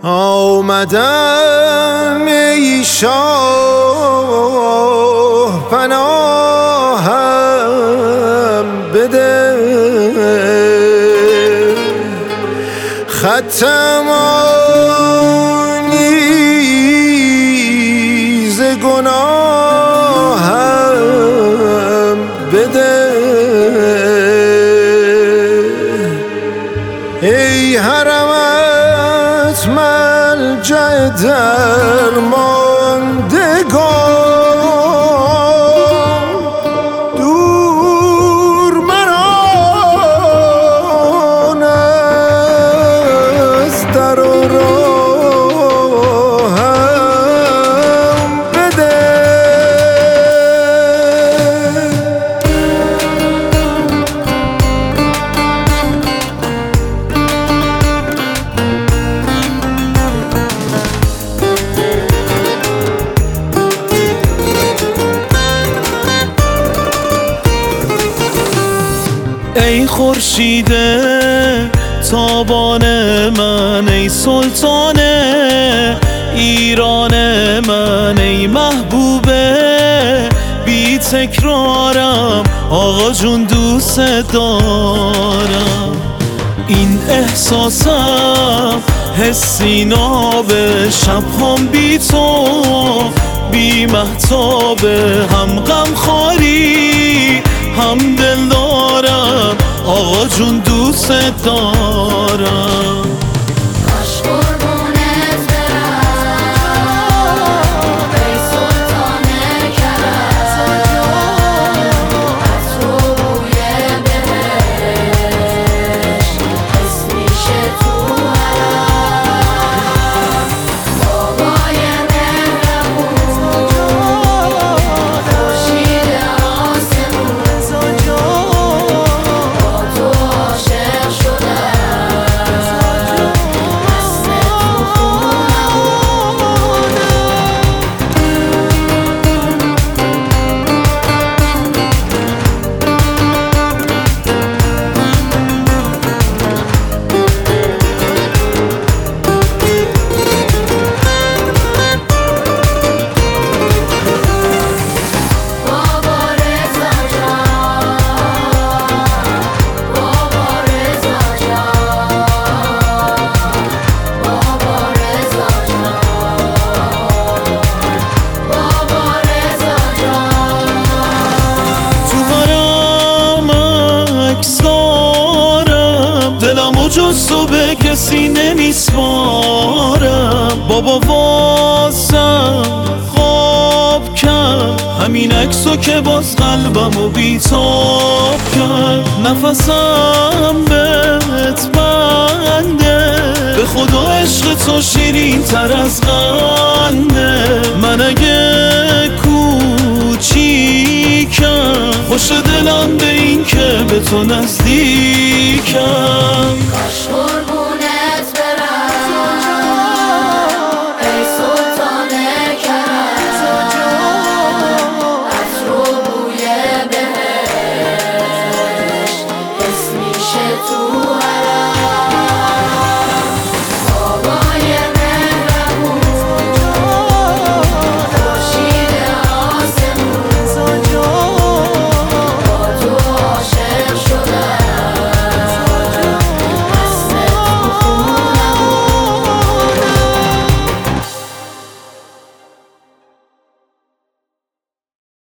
آمدم ای شاه پناهم بده، ختم آنی ز گناهم بده. ای حرمت ملجأ درماندگان، دور مران از در و راهم بده. ای خورشید تابان من، ای سلطان ایران من، ای محبوب بی تکرارم، آقا جون دوست دارم. این احساسم حسی ناب، شبهام بی تو بی مهتاب، هم غم خاری هم دل دارم، آقا جون دوست دارم. جز تو به کسی نمیسپارم، بابا واسم خواب کرد همین عکسو که باز قلبمو بیتاب کرد. نفسم بهت بنده، به خدا عشق تو شیرین تر از قنده. من اگه کوچیکم، خوش دلم به این که به تو نزدیکم.